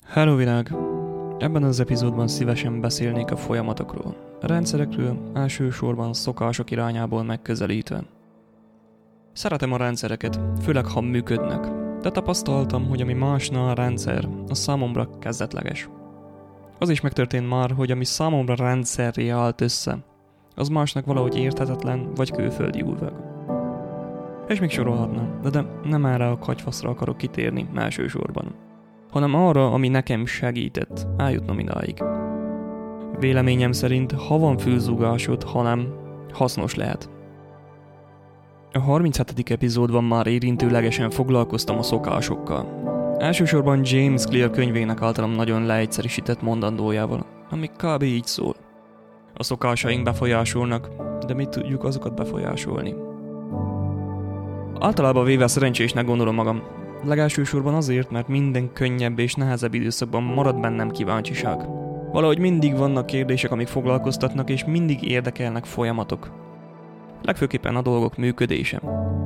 Hello világ! Ebben az epizódban szívesen beszélnék a folyamatokról, a rendszerekről, elsősorban szokások irányából megközelítve. Szeretem a rendszereket, főleg ha működnek, de tapasztaltam, hogy ami másnál a rendszer, az számomra kezdetleges. Az is megtörtént már, hogy ami számomra rendszerré állt össze, az másnak valahogy érthetetlen vagy külföldi úrveg. És még sorolhatnám, de nem erre a katyfaszra akarok kitérni elsősorban, hanem arra, ami nekem segített eljutnom idáig. Véleményem szerint, ha van fülzúgásod, ha nem, hasznos lehet. A 37. epizódban már érintőlegesen foglalkoztam a szokásokkal. Elsősorban James Clear könyvének általam nagyon leegyszerűsített mondandójával, ami kb. Így szól. A szokásaink befolyásolnak, de mi tudjuk azokat befolyásolni. Általában véve szerencsésnek gondolom magam. Legelsősorban azért, mert minden könnyebb és nehezebb időszakban marad bennem kíváncsiság. Valahogy mindig vannak kérdések, amik foglalkoztatnak, és mindig érdekelnek folyamatok. Legfőképpen a dolgok működése.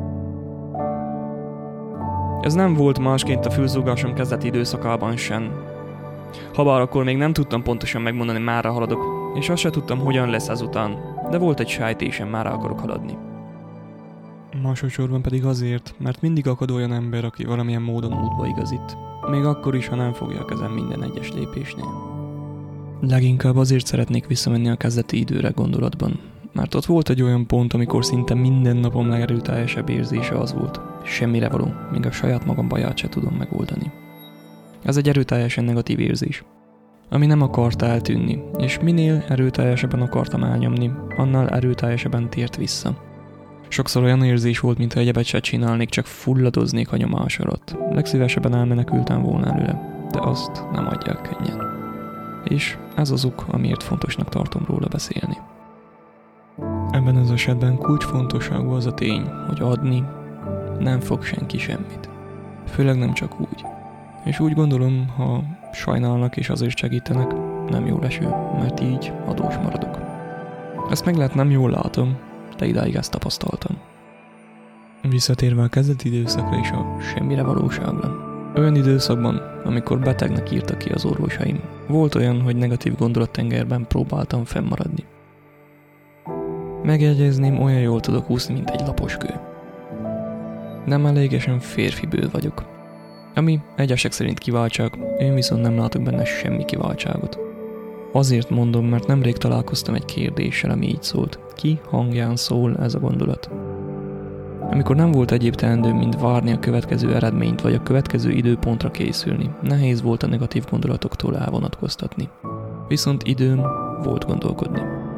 Ez nem volt másként a fülzúgásom kezdeti időszakában sem. Habár akkor még nem tudtam pontosan megmondani, merre haladok, és azt se tudtam, hogyan lesz ezután, de volt egy sejtésem, merre akarok haladni. Másodszorban pedig azért, mert mindig akad olyan ember, aki valamilyen módon útba igazít. Még akkor is, ha nem fogja a kezem minden egyes lépésnél. Leginkább azért szeretnék visszamenni a kezdeti időre gondolatban, mert ott volt egy olyan pont, amikor szinte minden napom legerőteljesebb érzése az volt. Semmire való, míg a saját magam baját se tudom megoldani. Ez egy erőteljesen negatív érzés, ami nem akart eltűnni, és minél erőteljesebben akartam elnyomni, annál erőteljesebben tért vissza. Sokszor olyan érzés volt, mintha egyebet se csinálnék, csak fulladoznék a nyomás alatt. Legszívesebben elmenekültem volna előle, de azt nem adják könnyen. És ez az ok, amiért fontosnak tartom róla beszélni. Ebben az esetben kulcsfontosságú az a tény, hogy adni nem fog senki semmit. Főleg nem csak úgy. És úgy gondolom, ha sajnálnak és azért segítenek, nem jó eső, mert így adós maradok. Ezt meg lehet nem jól látom, de idáig ezt tapasztaltam. Visszatérve a kezdeti időszakra és a semmire valóságra. Olyan időszakban, amikor betegnek írtak ki az orvosaim, volt olyan, hogy negatív gondolattengerben próbáltam fennmaradni. Megjegyezném, olyan jól tudok úszni, mint egy lapos kő. Nem elégesen férfiből vagyok. Ami egyesek szerint kiváltság, én viszont nem látok benne semmi kiváltságot. Azért mondom, mert nemrég találkoztam egy kérdéssel, ami így szólt. Ki hangján szól ez a gondolat? Amikor nem volt egyéb teendőm, mint várni a következő eredményt, vagy a következő időpontra készülni, nehéz volt a negatív gondolatoktól elvonatkoztatni. Viszont időm volt gondolkodni.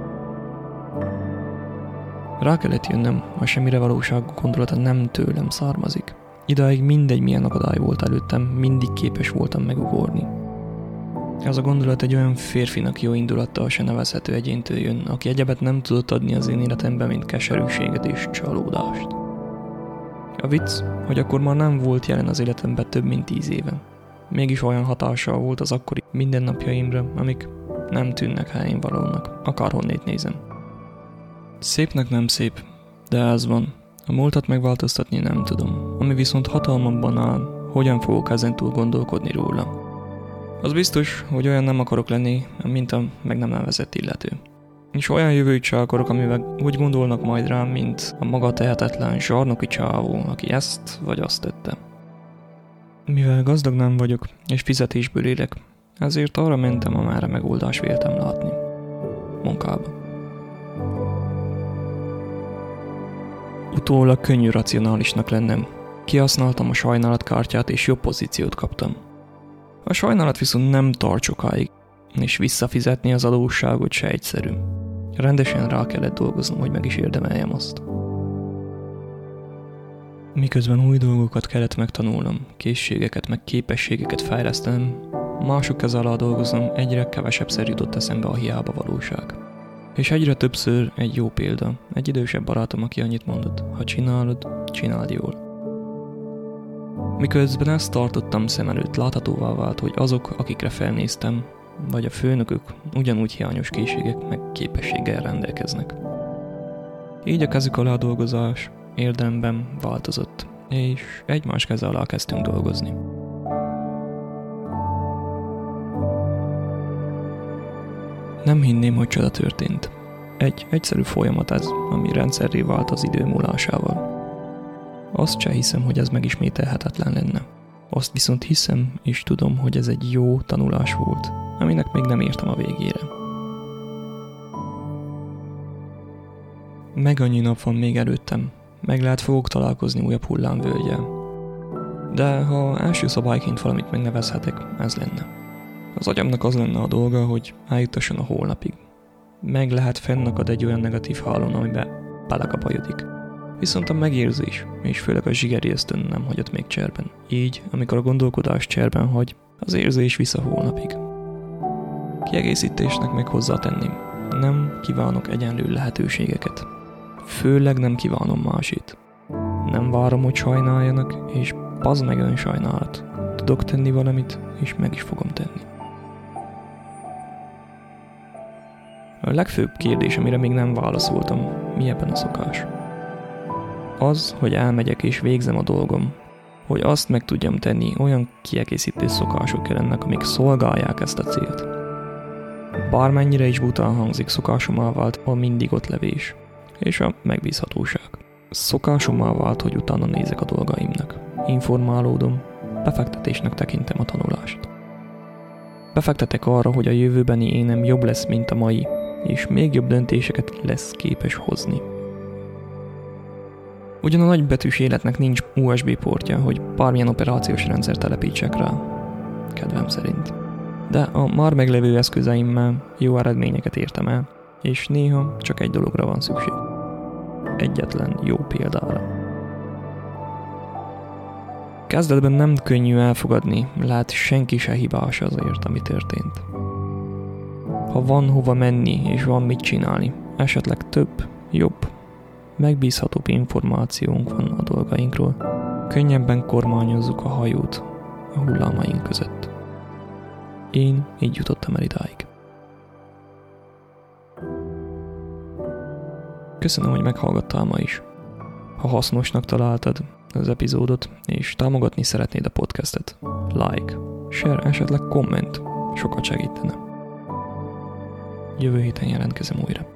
Rá kellett jönnöm, a semmire valóságú gondolata nem tőlem származik. Idáig mindegy milyen akadály volt előttem, mindig képes voltam megugorni. Ez a gondolat egy olyan férfinak jó indulattal se nevezhető egyéntől jön, aki egyebet nem tudott adni az én életemben, mint keserűséget és csalódást. A vicc, hogy akkor már nem volt jelen az életemben több mint 10 éve. Mégis olyan hatással volt az akkori mindennapjaimra, amik nem tűnnek helyén valónak, akárhonnét nézem. Szépnek nem szép, de ez van. A múltat megváltoztatni nem tudom, ami viszont hatalmamban áll, hogyan fogok ezentúl gondolkodni róla. Az biztos, hogy olyan nem akarok lenni, mint a meg nem nevezett illető. És olyan jövőt se akarok, amivel úgy gondolnak majd rám, mint a maga tehetetlen zsarnoki csávó, aki ezt vagy azt tette. Mivel gazdag nem vagyok, és fizetésből élek, ezért arra mentem, amerre megoldást véltem látni. Munkába. Utólag könnyű racionálisnak lennem. Kihasználtam a sajnálatkártyát, és jobb pozíciót kaptam. A sajnálat viszont nem tart sokáig, és visszafizetni az adósságot se egyszerű. Rendesen rá kellett dolgoznom, hogy meg is érdemeljem azt. Miközben új dolgokat kellett megtanulnom, készségeket meg képességeket fejlesztenem, mások keze alá dolgozom, egyre kevesebbszer jutott eszembe a hiába valóság. És egyre többször egy jó példa, egy idősebb barátom, aki annyit mondott, ha csinálod, csináld jól. Miközben ezt tartottam szem előtt, láthatóvá vált, hogy azok, akikre felnéztem, vagy a főnökök ugyanúgy hiányos készségek meg képességgel rendelkeznek. Így a kezük alá dolgozás érdemben változott, és egymás keze alá kezdtünk dolgozni. Nem hinném, hogy csoda történt. Egy egyszerű folyamat ez, ami rendszerré vált az idő múlásával. Azt se hiszem, hogy ez megismételhetetlen lenne. Azt viszont hiszem, és tudom, hogy ez egy jó tanulás volt, aminek még nem értem a végére. Meg annyi nap van még előttem, meg lehet fogok találkozni újabb hullámvölgyel. De ha első szabályként valamit megnevezhetek, ez lenne. Az agyamnak az lenne a dolga, hogy eljuttasson a holnapig. Meg lehet fennakad egy olyan negatív hálón, amiben belekapajodik. Viszont a megérzés, és főleg a zsigeri ösztön nem hagyott még cserben. Így, amikor a gondolkodás cserben hagy, az érzés vissza holnapig. Kiegészítésnek meg hozzátenném. Nem kívánok egyenlő lehetőségeket. Főleg nem kívánom másét. Nem várom, hogy sajnáljanak, és bazd meg önsajnálat. Tudok tenni valamit, és meg is fogom tenni. A legfőbb kérdés, amire még nem válaszoltam, mi ebben a szokás? Az, hogy elmegyek és végzem a dolgom, hogy azt meg tudjam tenni, olyan kiegészítő szokások kellenek, amik szolgálják ezt a célt. Bármennyire is bután hangzik, szokásommal vált a mindig ott levés, és a megbízhatóság. Szokásommal vált, hogy utána nézek a dolgaimnak. Informálódom, befektetésnek tekintem a tanulást. Befektetek arra, hogy a jövőbeni énem jobb lesz, mint a mai, és még jobb döntéseket lesz képes hozni. Ugyan a nagybetűs életnek nincs USB portja, hogy bármilyen operációs rendszer telepítsek rá, kedvem szerint. De a már meglevő eszközeimmel jó eredményeket értem el, és néha csak egy dologra van szükség. Egyetlen jó példára. Kezdetben nem könnyű elfogadni, lát senki se hibás azért, ami történt. Ha van hova menni és van mit csinálni, esetleg több, jobb, megbízhatóbb információnk van a dolgainkról, könnyebben kormányozzuk a hajót a hullámaink között. Én így jutottam el idáig. Köszönöm, hogy meghallgattál ma is. Ha hasznosnak találtad az epizódot, és támogatni szeretnéd a podcastet, like, share, esetleg komment, sokat segítene. Jövő héten jelentkezem újra.